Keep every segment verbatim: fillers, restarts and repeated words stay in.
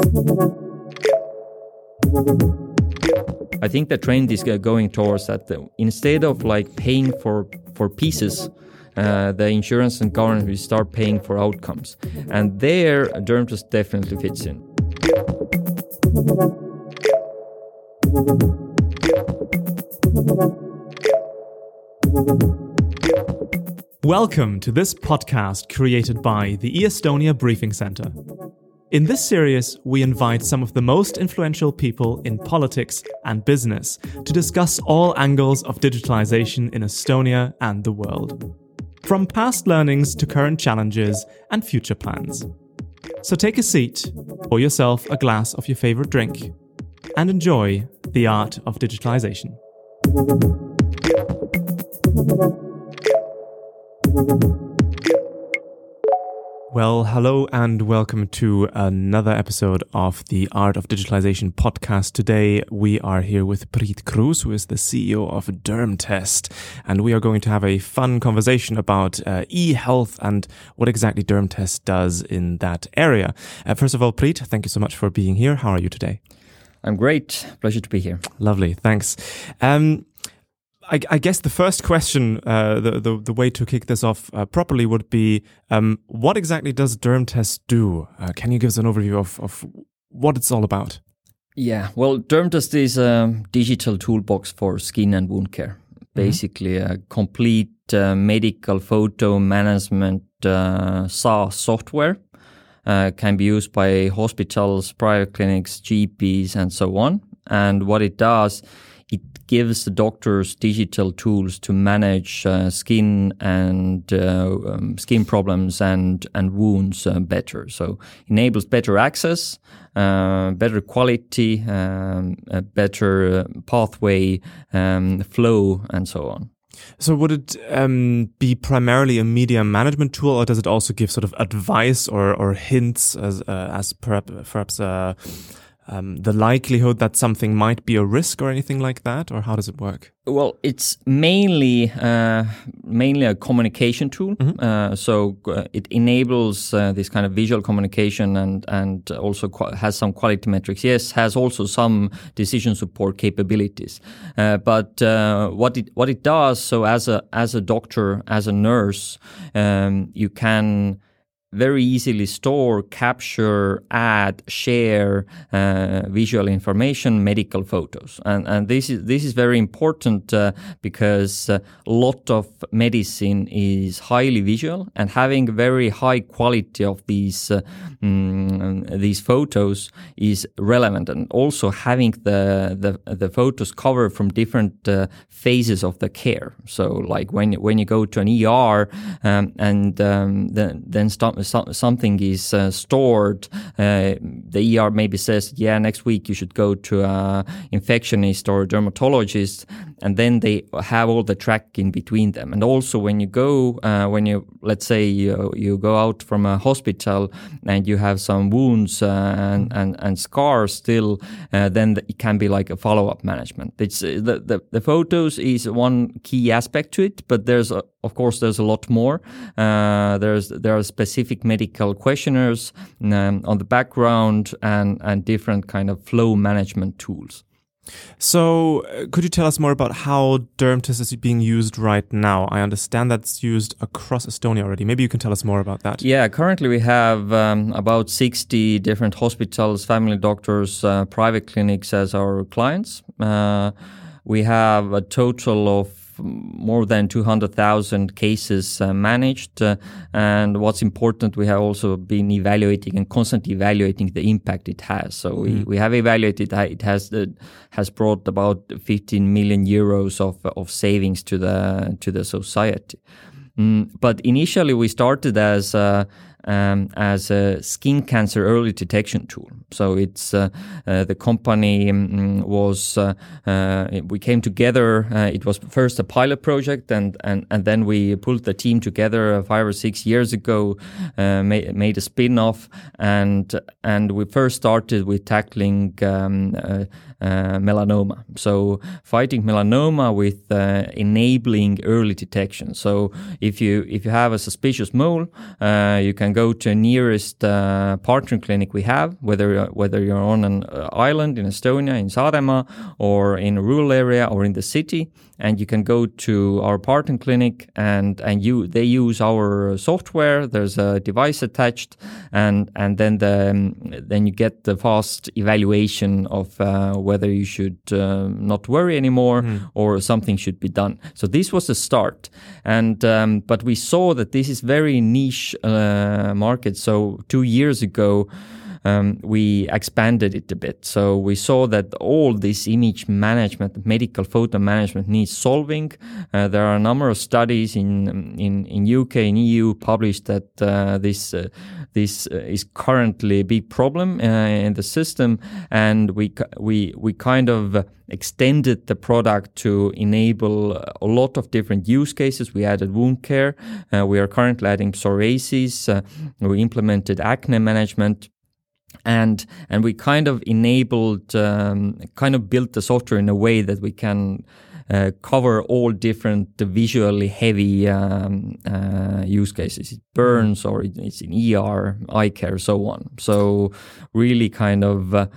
I think the trend is going towards that the, instead of like paying for, for pieces, uh, the insurance and government will start paying for outcomes. And there, DermTest definitely fits in. Welcome to this podcast created by the eEstonia Briefing Center. In this series, we invite some of the most influential people in politics and business to discuss all angles of digitalization in Estonia and the world, from past learnings to current challenges and future plans. So take a seat, pour yourself a glass of your favorite drink, and enjoy the art of digitalization. Well, hello and welcome to another episode of the Art of Digitalization podcast. Today we are here with Priit Kruus, who is the C E O of DermTest, and we are going to have a fun conversation about uh, e-health and what exactly DermTest does in that area. Uh, first of all, Priit, thank you so much for being here. How are you today? I'm great. Pleasure to be here. Lovely. Thanks. Um, I, I guess the first question, uh, the, the the way to kick this off uh, properly would be, um, what exactly does DermTest do? Uh, can you give us an overview of, of what it's all about? Yeah, well, DermTest is a digital toolbox for skin and wound care. Basically, mm-hmm. a complete uh, medical photo management uh, SaaS software. Uh, can be used by hospitals, private clinics, G Ps, and so on. And what it does, it gives the doctors digital tools to manage uh, skin and uh, um, skin problems and and wounds uh, better. So enables better access, uh, better quality, um, a better uh, pathway um, flow, and so on. So would it um, be primarily a media management tool, or does it also give sort of advice or, or hints as uh, as perhaps, perhaps uh, um, the likelihood that something might be a risk or anything like that, or how does it work? Well, it's mainly uh, mainly a communication tool. Mm-hmm. Uh, so uh, it enables uh, this kind of visual communication and and also qu- has some quality metrics. Yes, has also some decision support capabilities. Uh, but uh, what it what it does, so as a as a doctor, as a nurse, um, you can very easily store, capture, add, share uh, visual information, medical photos, and and this is this is very important uh, because a lot of medicine is highly visual, and having very high quality of these uh, mm, these photos is relevant, and also having the the the photos covered from different uh, phases of the care. So like when when you go to an E R um, and um, then then stop. Something is uh, stored, uh, the E R maybe says, yeah, next week you should go to an infectionist or a dermatologist, and then they have all the track in between them. And also when you go, uh, when you, let's say you, you go out from a hospital and you have some wounds uh, and, and, and scars still, uh, then it can be like a follow-up management. It's uh, the, the, the photos is one key aspect to it, but there's, a, of course, there's a lot more. Uh, there's There are specific medical questionnaires um, on the background and, and different kind of flow management tools. So uh, could you tell us more about how DermTest is being used right now? I understand that's used across Estonia already. Maybe you can tell us more about that. Yeah, currently we have um, about sixty different hospitals, family doctors, uh, private clinics as our clients. Uh, we have a total of more than two hundred thousand cases uh, managed. Uh, and what's important, we have also been evaluating and constantly evaluating the impact it has. So mm. we, we have evaluated that it has uh, has brought about fifteen million euros of of savings to the to the society. Mm, but initially we started as uh, Um, as a skin cancer early detection tool. So it's uh, uh, the company um, was uh, uh, we came together. Uh, it was first a pilot project, and and and then we pulled the team together five or six years ago. Uh, made, made a spin-off, and and we first started with tackling um, uh, uh, melanoma. So fighting melanoma with uh, enabling early detection. So if you if you have a suspicious mole, uh, you can go to the nearest uh, partner clinic we have, whether whether you're on an island in Estonia, in Saaremaa, or in a rural area, or in the city, and you can go to our partner clinic, and and you they use our software. There's a device attached, and and then the um, then you get the fast evaluation of uh, whether you should uh, not worry anymore mm. or something should be done. So this was the start, and um, but we saw that this is very niche uh, market. So two years ago. Um, we expanded it a bit. So we saw that all this image management, medical photo management needs solving. Uh, there are a number of studies in in, in U K and E U published that uh, this uh, this uh, is currently a big problem uh, in the system, and we we we kind of extended the product to enable a lot of different use cases. We added wound care. Uh, we are currently adding psoriasis. Uh, we implemented acne management. And and we kind of enabled, um, kind of built the software in a way that we can uh, cover all different visually heavy um, uh, use cases. It burns, or it's in E R, eye care, so on. So really kind of uh,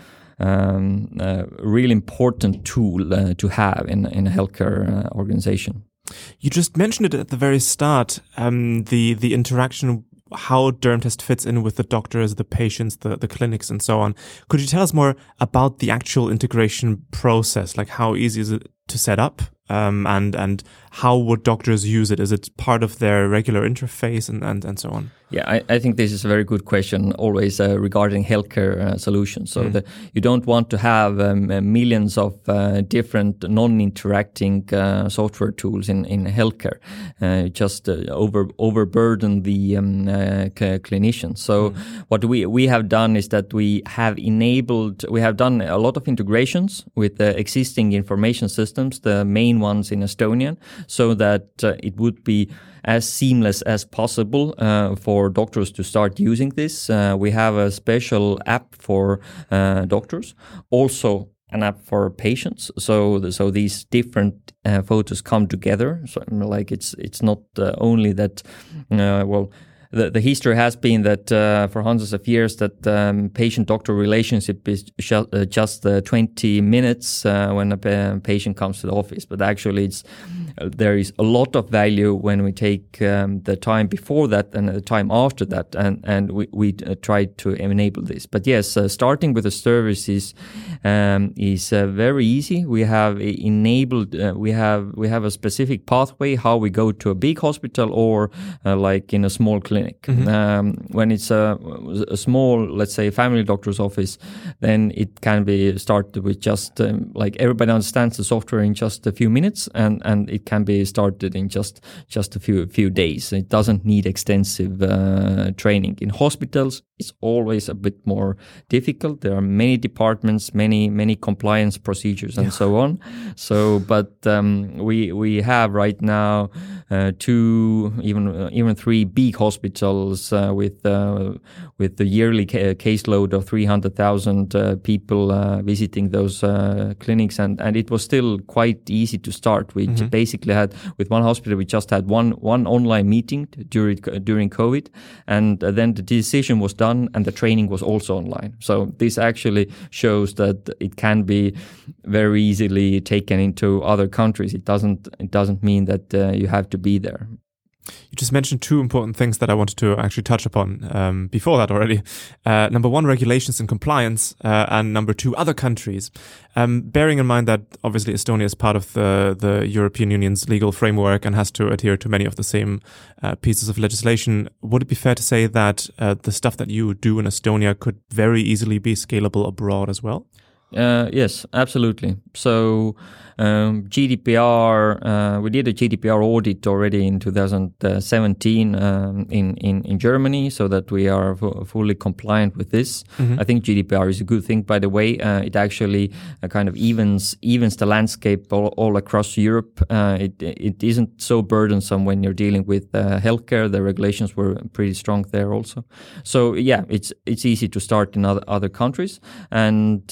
um, a really important tool uh, to have in, in a healthcare uh, organization. You just mentioned it at the very start, um, the the interaction, how DermTest fits in with the doctors, the patients, the, the clinics, and so on. Could you tell us more about the actual integration process? Like, how easy is it to set up? Um, and and how would doctors use it? Is it part of their regular interface and, and, and so on? Yeah, I, I think this is a very good question, always uh, regarding healthcare uh, solutions. So mm. the, you don't want to have um, millions of uh, different non-interacting uh, software tools in, in healthcare. Uh, just uh, over overburden the um, uh, c- clinicians. So mm. what we, we have done is that we have enabled, we have done a lot of integrations with the existing information systems, the main ones in Estonian, so that uh, it would be as seamless as possible uh, for doctors to start using this. Uh, we have a special app for uh, doctors, also an app for patients. So, so these different uh, photos come together. So, like it's it's not uh, only that. Uh, well. The, the history has been that uh, for hundreds of years that um, patient-doctor relationship is sh- uh, just uh, twenty minutes uh, when a pa- patient comes to the office. But actually, it's uh, there is a lot of value when we take um, the time before that and the time after that, and and we we uh, try to enable this. But yes, uh, starting with the services um, is uh, very easy. We have enabled. Uh, we have we have a specific pathway how we go to a big hospital or uh, like in a small clinic. Mm-hmm. Um, when it's a, a small, let's say, family doctor's office, then it can be started with just um, like everybody understands the software in just a few minutes, and, and it can be started in just just a few few days. It doesn't need extensive uh, training. In hospitals, it's always a bit more difficult. There are many departments, many many compliance procedures, and yeah. so on. So, but um, we we have right now uh, two, even uh, even three big hospitals. Uh, with uh, with the yearly ca- caseload of three hundred thousand uh, people uh, visiting those uh, clinics, and, and it was still quite easy to start. We mm-hmm. basically had, with one hospital, we just had one one online meeting during during COVID, and uh, then the decision was done, and the training was also online. So this actually shows that it can be very easily taken into other countries. It doesn't it doesn't mean that uh, you have to be there. You just mentioned two important things that I wanted to actually touch upon um, before that already. Uh, number one, regulations and compliance, uh, and number two, other countries. Um, bearing in mind that obviously Estonia is part of the, the European Union's legal framework and has to adhere to many of the same uh, pieces of legislation, would it be fair to say that uh, the stuff that you do in Estonia could very easily be scalable abroad as well? Uh, yes, absolutely. So um, G D P R, uh, we did a G D P R audit already in two thousand seventeen um, in, in, in Germany, so that we are f- fully compliant with this. Mm-hmm. I think G D P R is a good thing, by the way. Uh, it actually uh, kind of evens evens the landscape all, all across Europe. Uh, it it isn't so burdensome when you're dealing with uh, healthcare. The regulations were pretty strong there also. So yeah, it's it's easy to start in other other countries, and um,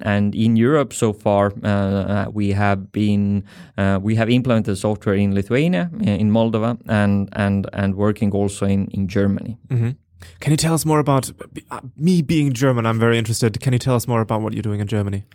and in Europe so far, uh, we have been uh, we have implemented software in Lithuania, in Moldova, and and and working also in in Germany. Mm-hmm. Can you tell us more about uh, me being German? I'm very interested. Can you tell us more about what you're doing in Germany?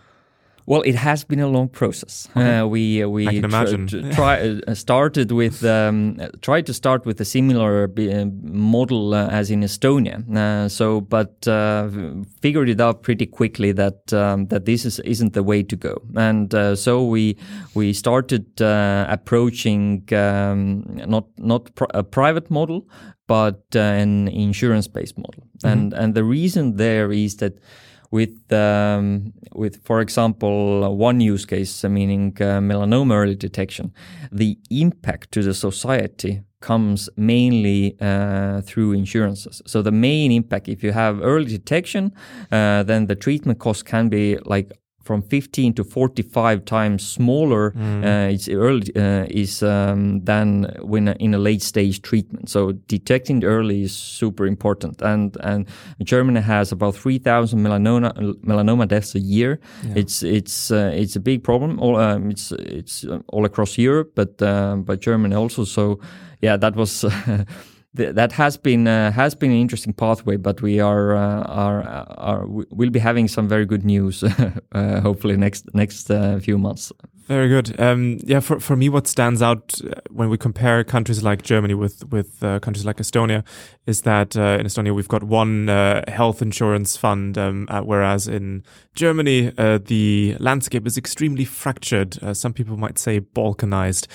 Well, it has been a long process. Okay. Uh, we we I can imagine. Tr- try uh, started with um, tried to start with a similar uh, model uh, as in Estonia. Uh, so, but uh, figured it out pretty quickly that um, that this is isn't the way to go. And uh, so we we started uh, approaching um, not not pr- a private model, but uh, an insurance-based model. Mm-hmm. And and the reason there is that. With, um, with, for example, one use case, uh, meaning uh, melanoma early detection, the impact to the society comes mainly uh, through insurances. So the main impact, if you have early detection, uh, then the treatment cost can be like from fifteen to forty-five times smaller mm. uh, it's early uh, is um, than when in a late stage treatment. So detecting early is super important. And and Germany has about three thousand melanoma melanoma deaths a year. Yeah. It's it's uh, it's a big problem. All um, it's it's all across Europe, but uh, but Germany also. So yeah, that was. Uh, That has been uh, has been an interesting pathway, but we are uh, are are we'll be having some very good news, uh, hopefully next next uh, few months. Very good. Um, yeah, for for me, what stands out when we compare countries like Germany with with uh, countries like Estonia is that uh, in Estonia we've got one uh, health insurance fund, um, uh, whereas in Germany uh, the landscape is extremely fractured. Uh, some people might say balkanized,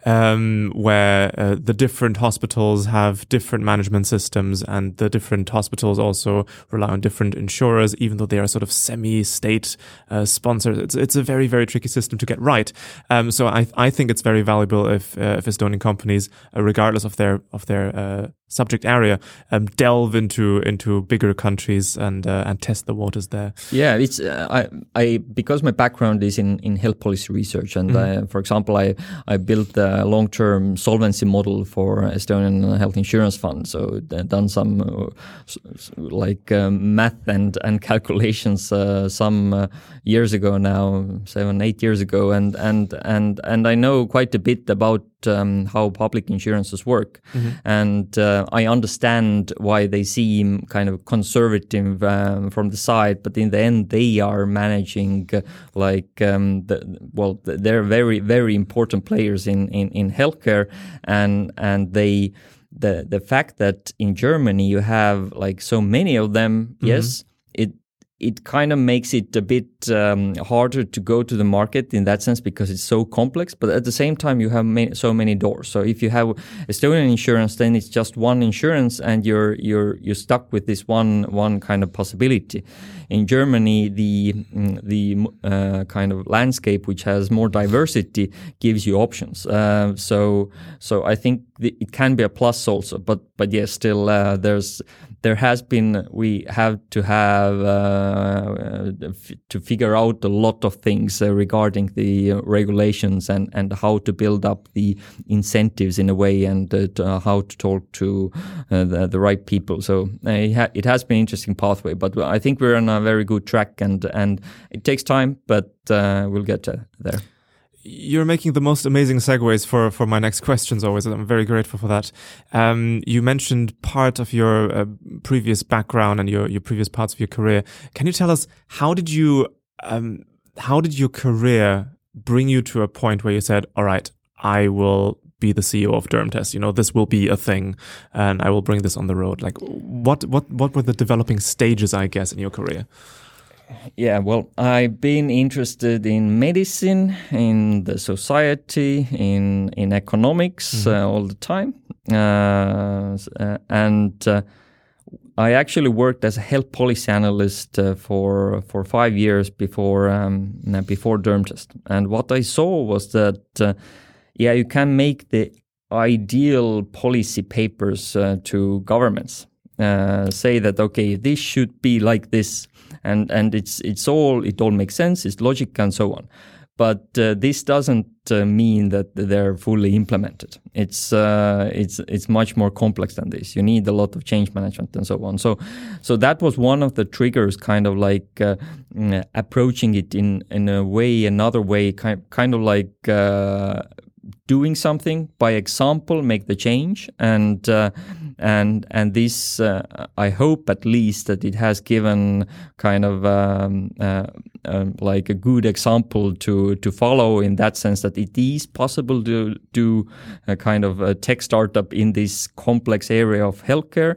um, where uh, the different hospitals have different management systems, and the different hospitals also rely on different insurers, even though they are sort of semi-state uh, sponsored. It's it's a very very tricky system to get right. Um, so I I think it's very valuable if uh, if Estonian companies, uh, regardless of their of their uh, subject area, um, delve into into bigger countries and uh, and test the waters there. Yeah, it's uh, I I because my background is in, in health policy research, and mm-hmm. I, for example, I I built a long term solvency model for Estonian Health Insurance Fund. So done some uh, like um, math and and calculations uh, some uh, years ago now, seven eight years ago, and and and and I know quite a bit about um, how public insurances work, mm-hmm. and uh, I understand why they seem kind of conservative um, from the side, but in the end they are managing uh, like um, the, well they're very very important players in in, in healthcare, and and they the the fact that in Germany you have like so many of them, mm-hmm. yes, it. It kind of makes it a bit um, harder to go to the market in that sense because it's so complex. But at the same time, you have ma- so many doors. So if you have Estonian insurance, then it's just one insurance, and you're you're you're stuck with this one one kind of possibility. In Germany, the the uh, kind of landscape which has more diversity gives you options. Uh, so so I think the, it can be a plus also. But but yes, still uh, there's. There has been, we have to have uh, f- to figure out a lot of things uh, regarding the uh, regulations and, and how to build up the incentives in a way, and uh, to, uh, how to talk to uh, the, the right people. So uh, it, ha- it has been an interesting pathway, but I think we're on a very good track, and, and it takes time, but uh, we'll get uh, there. You're making the most amazing segues for, for my next questions always, and I'm very grateful for that. Um, you mentioned part of your uh, previous background and your, your previous parts of your career. Can you tell us, how did you um, how did your career bring you to a point where you said, all right, I will be the C E O of DermTest, you know, this will be a thing, and I will bring this on the road? Like, what what what were the developing stages, I guess, in your career? Yeah, well, I've been interested in medicine, in the society, in in economics mm-hmm. uh, all the time, uh, uh, and uh, I actually worked as a health policy analyst uh, for for five years before um, before DermTest. And what I saw was that uh, yeah, you can make the ideal policy papers uh, to governments. Uh, say that okay, this should be like this. And and it's it's all it all makes sense, it's logic and so on. but uh, this doesn't uh, mean that they're fully implemented. It's uh, it's it's much more complex than this. You need a lot of change management and so on. So so that was one of the triggers, kind of like uh, approaching it in in a way, another way, kind kind of like. Uh, doing something by example, make the change, and uh, and and this uh, I hope at least that it has given kind of um, uh, um, like a good example to to follow, in that sense that it is possible to do a kind of a tech startup in this complex area of healthcare,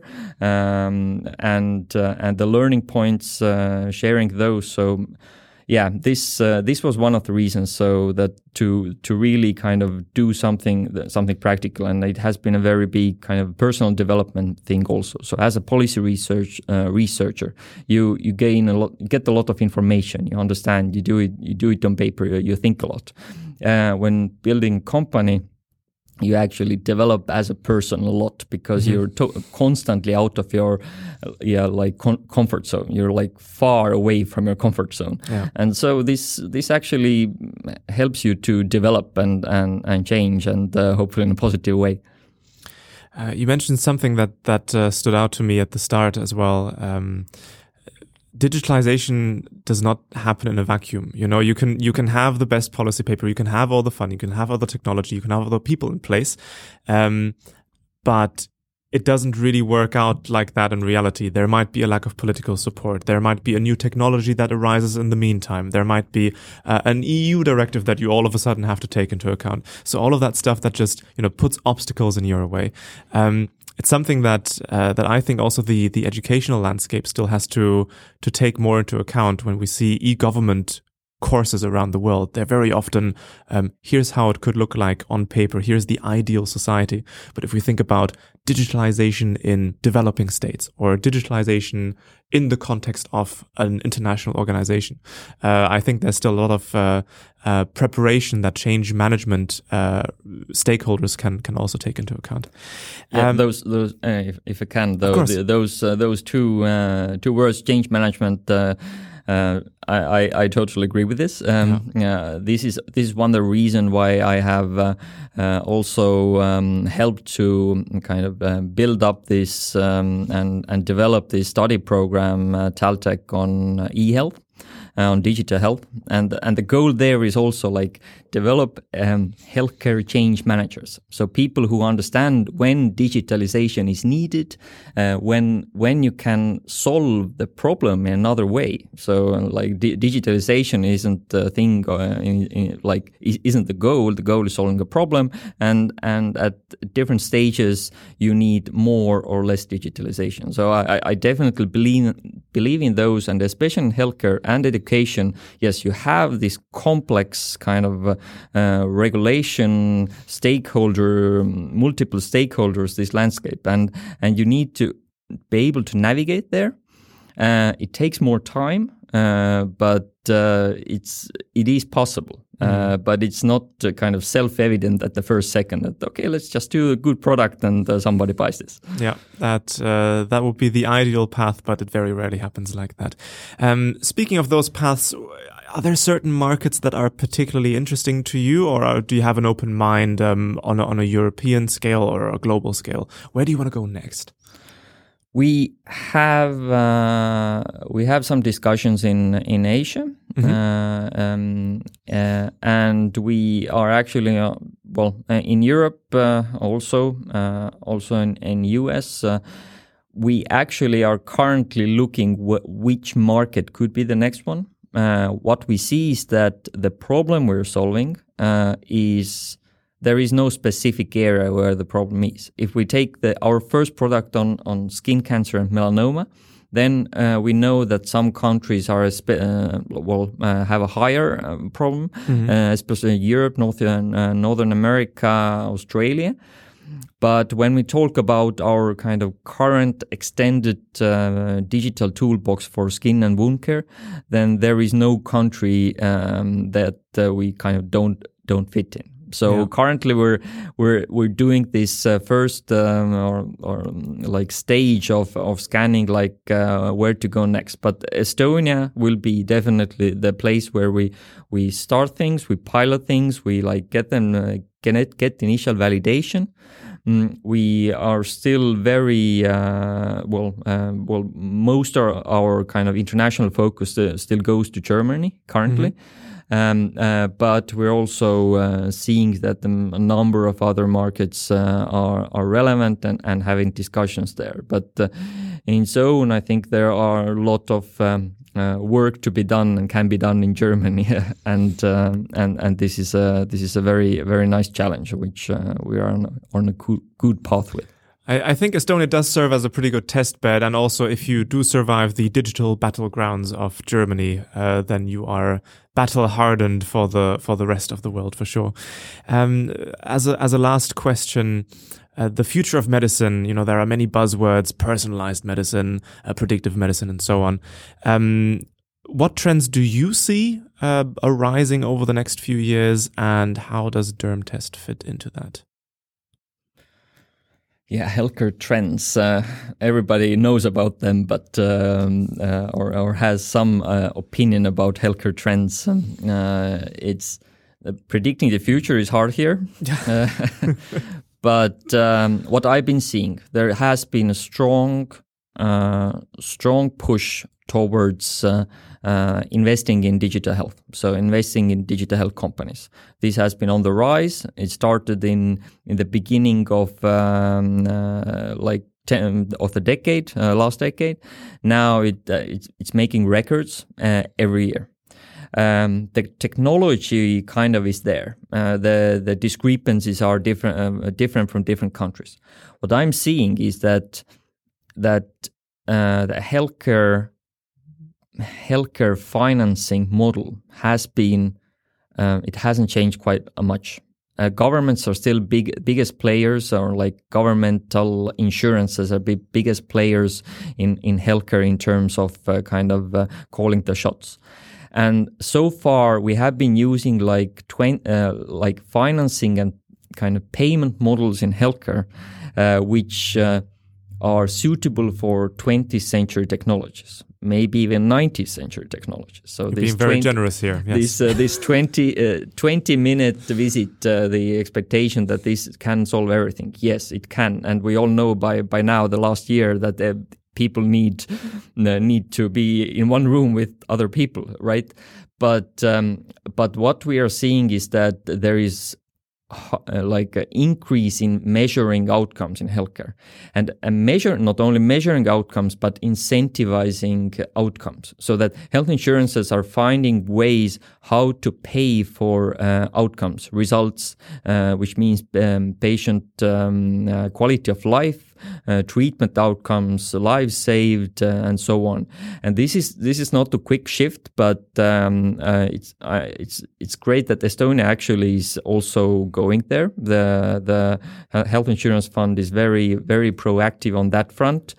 um, and uh, and the learning points, uh, sharing those. So. Yeah, this uh, this was one of the reasons. So that to to really kind of do something something practical, and it has been a very big kind of personal development thing also. So as a policy research uh, researcher, you you gain a lot, you get a lot of information. You understand. You do it. You do it on paper. You, you think a lot. Uh, when building company, you actually develop as a person a lot, because mm-hmm. you're to- constantly out of your uh, yeah like con- comfort zone. You're like far away from your comfort zone, yeah. and so this this actually helps you to develop and and, and change, and uh, hopefully in a positive way. Uh, you mentioned something that that uh, stood out to me at the start as well. Um, Digitalization does not happen in a vacuum. You know, you can you can have the best policy paper, you can have all the fun, you can have all the technology, you can have all the people in place, um, but it doesn't really work out like that in reality. There might be a lack of political support. There might be a new technology that arises in the meantime. There might be uh, an E U directive that you all of a sudden have to take into account. So all of that stuff that just, you know, puts obstacles in your way. Um, It's something that uh, that I think also the the educational landscape still has to to take more into account when we see e-government courses around the world. They're very often, um, here's how it could look like on paper, here's the ideal society. But if we think about digitalization in developing states, or digitalization in the context of an international organization, uh, I think there's still a lot of uh, uh, preparation that change management uh, stakeholders can can also take into account. Yeah, um, those those uh, if, if I can, though, the, those uh, those two uh, two words, change management. Uh, Uh, I, I, I totally agree with this. Um, yeah. uh, this is this is one of the reasons why I have uh, uh, also um, helped to kind of uh, build up this um, and and develop this study program, uh, TalTech, on uh, e-health, uh, on digital health, and and the goal there is also like develop um, healthcare change managers. So people who understand when digitalization is needed, uh, when when you can solve the problem in another way. So uh, like di- digitalization isn't a thing, uh, in, in, like isn't the goal. The goal is solving a problem, and and at different stages you need more or less digitalization. So I, I definitely believe believe in those, and especially in healthcare and education. Yes, you have this complex kind of uh, Uh, regulation, stakeholder, multiple stakeholders, this landscape, and and you need to be able to navigate there. Uh, it takes more time, uh, but uh, it's it is possible. Mm-hmm. Uh, but it's not uh, kind of self-evident at the first second that, okay, let's just do a good product and uh, somebody buys this. Yeah, that uh, that would be the ideal path, but it very rarely happens like that. Um, speaking of those paths, are there certain markets that are particularly interesting to you, or do you have an open mind um, on, a, on a European scale or a global scale? Where do you want to go next? We have uh, we have some discussions in in Asia, mm-hmm. uh, um, uh, and we are actually uh, well uh, in Europe uh, also uh, also in, in U S. Uh, we actually are currently looking w- which market could be the next one. Uh, what we see is that the problem we're solving uh, is there is no specific area where the problem is. If we take the, our first product on, on skin cancer and melanoma, then uh, we know that some countries are uh, well uh, have a higher uh, problem, mm-hmm. uh, especially Europe, North, uh, Northern America, Australia. But when we talk about our kind of current extended uh, digital toolbox for skin and wound care, then there is no country um, that uh, we kind of don't don't fit in. So Yeah. currently we're we're we're doing this uh, first um, or or um, like stage of of scanning like uh, where to go next. But Estonia will be definitely the place where we we start things, we pilot things, we like get them uh, get get initial validation. Mm, we are still very uh, well. Uh, well, most of our kind of international focus uh, still goes to Germany currently, mm-hmm. um, uh, but we're also uh, seeing that the, a number of other markets uh, are are relevant and, and having discussions there. But uh, in zone, I think there are a lot of um, uh, work to be done and can be done in Germany, and uh, and and this is a this is a very very nice challenge which uh, we are on, on a good, good path with. I, I think Estonia does serve as a pretty good test bed, and also if you do survive the digital battlegrounds of Germany, uh, then you are battle hardened for the for the rest of the world for sure. Um, as a as a last question. Uh, the future of medicine, you know, there are many buzzwords, personalized medicine, uh, predictive medicine, and so on. Um, what trends do you see uh, arising over the next few years, and how does DermTest fit into that? Yeah, healthcare trends. Uh, everybody knows about them, but um, uh, or, or has some uh, opinion about healthcare trends. Um, uh, it's uh, predicting the future is hard here. uh, But um, what I've been seeing, there has been a strong, uh, strong push towards uh, uh, investing in digital health. So investing in digital health companies. This has been on the rise. It started in in the beginning of um, uh, like ten, of the decade, uh, last decade. Now it uh, it's, it's making records uh, every year. Um, the technology kind of is there. Uh, the the discrepancies are different, uh, different from different countries. What I'm seeing is that that uh, the healthcare healthcare financing model has been uh, it hasn't changed quite much. Uh, governments are still big biggest players, or like governmental insurances are big biggest players in in healthcare in terms of uh, kind of uh, calling the shots. And so far, we have been using like twen- uh, like financing and kind of payment models in healthcare, uh, which uh, are suitable for twentieth century technologies, maybe even nineteenth century technologies. So You're this being very twenty, generous here. Yes. This uh, this twenty, uh, twenty minute visit, uh, the expectation that this can solve everything. Yes, it can, and we all know by by now the last year that. Uh, People need uh, need to be in one room with other people, right? But um, but what we are seeing is that there is uh, like an increase in measuring outcomes in healthcare, and a measure not only measuring outcomes but incentivizing outcomes, so that health insurances are finding ways how to pay for uh, outcomes, results, uh, which means um, patient um, uh, quality of life. Uh, treatment outcomes, lives saved, uh, and so on. And this is this is not a quick shift, but um, uh, it's uh, it's it's great that Estonia actually is also going there. The the health insurance fund is very very proactive on that front.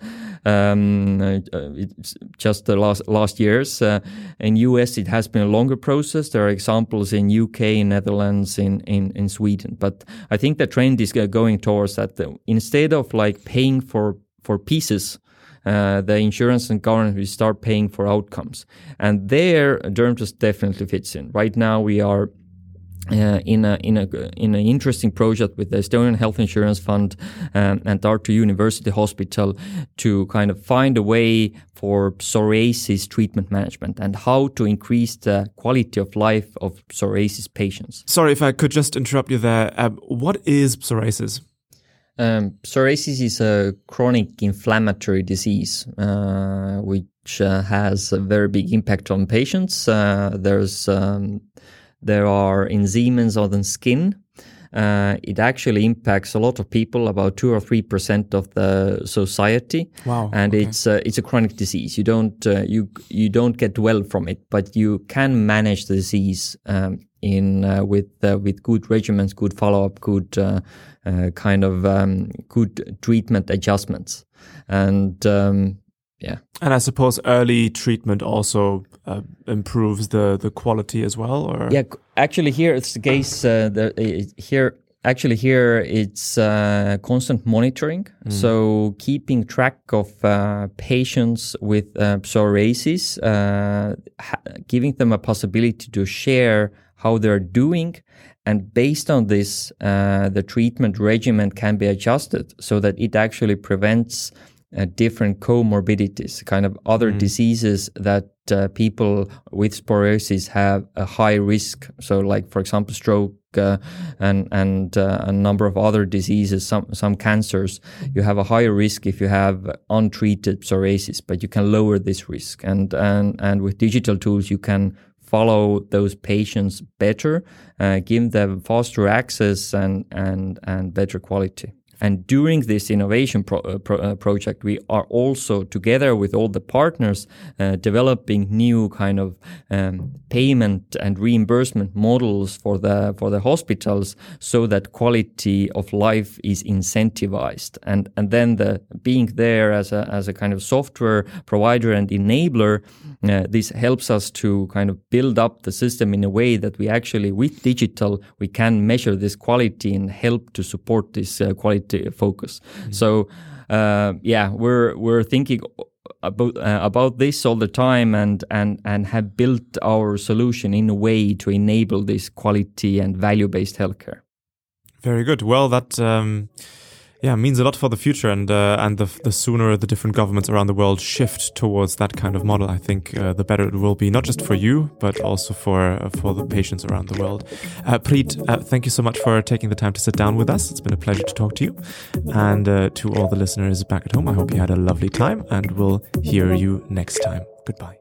Um, uh, it's just the last last years. Uh, in U S, it has been a longer process. There are examples in U K, Netherlands, in, in, in Sweden. But I think the trend is going towards that. Uh, instead of like paying for, for pieces, uh, the insurance and government will start paying for outcomes. And there, DermTest definitely fits in. Right now, we are Uh, in a in a in an interesting project with the Estonian Health Insurance Fund um, and Tartu University Hospital to kind of find a way for psoriasis treatment management and how to increase the quality of life of psoriasis patients. Sorry if I could just interrupt you there. Um, what is psoriasis? Um, psoriasis is a chronic inflammatory disease uh, which uh, has a very big impact on patients. Uh, there's um, There are enzymes on the skin. Uh, it actually impacts a lot of people, about two or three percent of the society. Wow! And okay. it's uh, it's a chronic disease. You don't uh, you you don't get well from it, but you can manage the disease um, in uh, with uh, with good regimens, good follow up, good uh, uh, kind of um, good treatment adjustments. And um, yeah. And I suppose early treatment also uh, improves the, the quality as well, or yeah. Actually, here it's the case. Uh, the, uh, here, actually, here it's uh, constant monitoring. Mm. So keeping track of uh, patients with uh, psoriasis, uh, ha- giving them a possibility to share how they're doing. And based on this, uh, the treatment regimen can be adjusted so that it actually prevents uh, different comorbidities, kind of other mm. diseases that uh, people with psoriasis have a high risk. So like, for example, stroke uh, and and uh, a number of other diseases, some some cancers, you have a higher risk if you have untreated psoriasis, but you can lower this risk. And, and, and with digital tools, you can follow those patients better, uh, give them faster access and and and better quality. And during this innovation pro- uh, pro- uh, project, we are also, together with all the partners, uh, developing new kind of um, payment and reimbursement models for the for the hospitals, so that quality of life is incentivized. And and then the being there as a as a kind of software provider and enabler, uh, this helps us to kind of build up the system in a way that we actually, with digital, we can measure this quality and help to support this uh, quality focus. Mm-hmm. So, uh, yeah, we're we're thinking about uh, about this all the time, and and and have built our solution in a way to enable this quality and value-based healthcare. Very good. Well, that um, yeah means a lot for the future, and uh, and the the sooner the different governments around the world shift towards that kind of model, I think uh, the better it will be, not just for you, but also for uh, for the patients around the world. Uh, Preet, uh, thank you so much for taking the time to sit down with us. It's been a pleasure to talk to you. And uh, to all the listeners back at home, I hope you had a lovely time, and we'll hear you next time. Goodbye.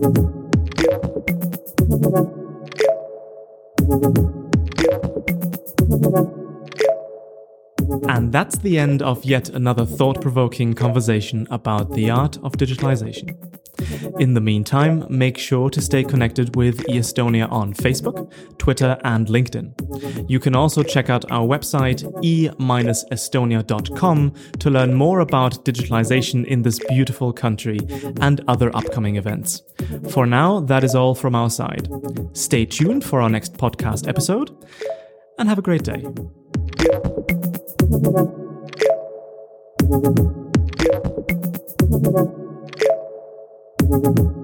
And that's the end of yet another thought-provoking conversation about the art of digitalization. In the meantime, make sure to stay connected with eEstonia on Facebook, Twitter, and LinkedIn. You can also check out our website e dash estonia dot com to learn more about digitalization in this beautiful country and other upcoming events. For now, that is all from our side. Stay tuned for our next podcast episode, and have a great day. Thank you.